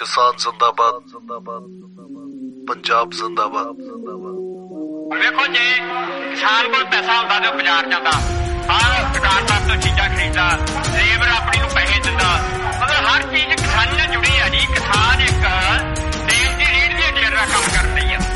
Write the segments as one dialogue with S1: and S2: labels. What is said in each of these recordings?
S1: किसान जिंदाबाद, पंजाब जिंदाबाद।
S2: देखो जी किसान को पैसा होता तो बाजार जाता, हर दुकानदार तो चीजा खरीददा, लेबर अपनी को पैसे दिंदा, मतलब हर चीज किसान नाल जुड़ी है जी। किसान एक देश की रीढ़ की हड्डी दा काम करदी है।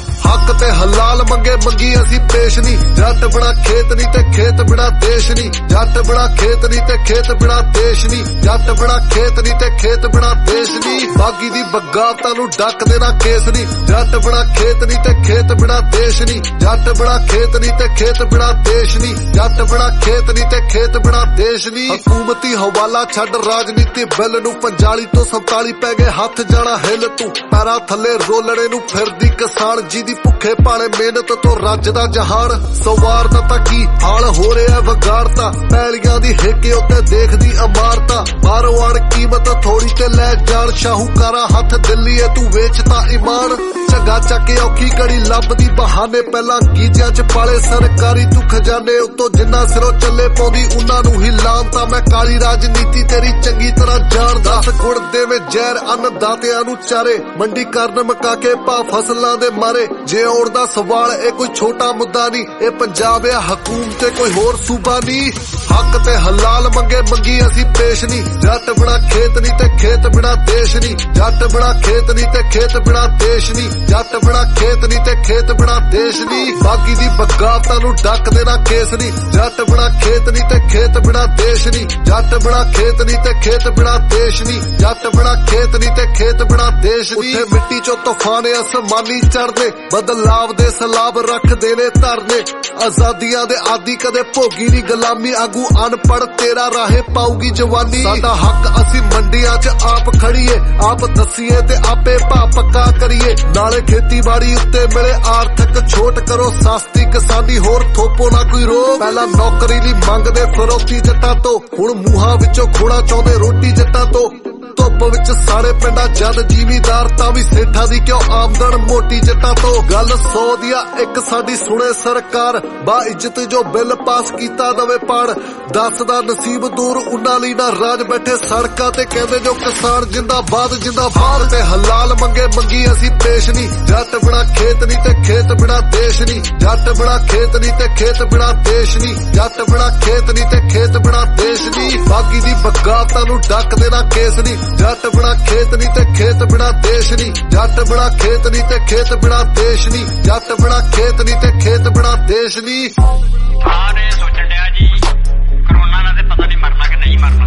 S1: हक ते हलाल मंगे मंगी असी पेश नी, जट बड़ा खेत नी ते खेत बड़ा देश नी, जट बड़ा खेत नी ते खेत बड़ा देश नी, जट बड़ा खेत नी ते खेत बड़ा देश नी। बागी दी बगावतां नूं डक देना केस नी, जट बड़ा खेत नी ते खेत बड़ा देश नी, जट बड़ा खेत नी ते खेत बड़ा देश नी, जट बड़ा खेत नी ते खेत बड़ा देश नी। हुकूमती हवाला छड्ड राजनीति बिल नूं 45 तो 47 पै गए हथ जाना हिल तू, पैरां थल्ले रोलणे नूं फिरदी किसान जी दी भुखे भाणे मेहनत तो रजदा जहान। सवार दा की हाल हो रहा विगाड़ता, पैलियां दी हेके उत्ते देखदी इमारतां, बाहरों आण कीमत थोड़ी ते लै जान, शाहूकारा हथ दिल्ली है तू वेचता ईमान। झग्गा चक औखी कड़ी लभदी बहाने, पहला गीजियां च पाले सरकारी तू खजाने, उत्तों जिन्ना सिरों चले पाउंदी उन्हां नूं ही लानता। मैं काली राजनीति तेरी चंगी तरह जानदा, गुड़ देवे जहर अन्नदातियां नूं चारे, मंडी करन मका के भाव फसलां दे मारे। जे आउण दा सवाल ए कोई छोटा मुद्दा नहीं, ए पंजाब आ हुकूमत ते कोई होर सूबा नहीं। हक ते हलाल मंगे मंगी असी पेश नी, जट बड़ा खेत नी ते खेत बड़ा देश नी, जट बड़ा खेत नी ते खेत बड़ा देश नी, जट बड़ा खेत नी ते खेत बड़ा देश नी। बागी दी बगावतां नूं डक देना केस नी, जट बड़ा खेत नी ते खेत बड़ा देश नी, जट बड़ा खेत नी ते खेत बड़ा देश नी, जट बड़ा खेत नी ते खेत बड़ा देश नी। उत्थे मिट्टी चों तूफान आसमानी चढ़दे, बदलाव दे सलाब रख देने धरने, आजादियां दे आदि कदे भोगी नी गुलामी, आगू अनपढ़ तेरा राहे पाऊगी जवानी। साडा हक असी मंडियां च आप खड़ीए, आप दसीए ते आपे भा पक्का करिए, नाले खेतीबाड़ी उत्ते मिले आर्थिक छोट, करो सस्ती किसानी होर थोपो ना कोई रोक। पहला नौकरी ली मंगदे फरोती जट्टां तो, हुण मूहां विचों खोड़ा चाहुंदे रोटी जट्टां तो। धुप विच सारे पिंडा जद जीवीदार तां भी सेठा दी क्यों आमदन मोटी जट्टां तो। गल 100 दिया एक साडी सुने सरकार, बा इज्जत जो बिल पास कीता दवे पाड़, 10 दा नसीब दूर उन्हां लई ना राज बैठे सड़कां ते कहंदे जो किसान जिंदाबाद जिंदाबाद। ते हलाल मंगे मंगी असी पेश नी, जट बड़ा खेत नी ते खेत बड़ा देश नी, जट बड़ा खेत नी ते खेत बड़ा देश नी, जट बड़ा खेत नी ते खेत बड़ा देश नी। बागी दी बगावतां नूं डक देना केस नी, जट बड़ा खेत नी ते खेत बड़ा देश नी, जट बड़ा खेत नी ते खेत बड़ा देश नी, जट बड़ा खेत नी ते खेत बड़ा देश नी।
S2: सारे सोचण दिया जी कोरोना नाल ते पता नहीं मरना कि नहीं मरना।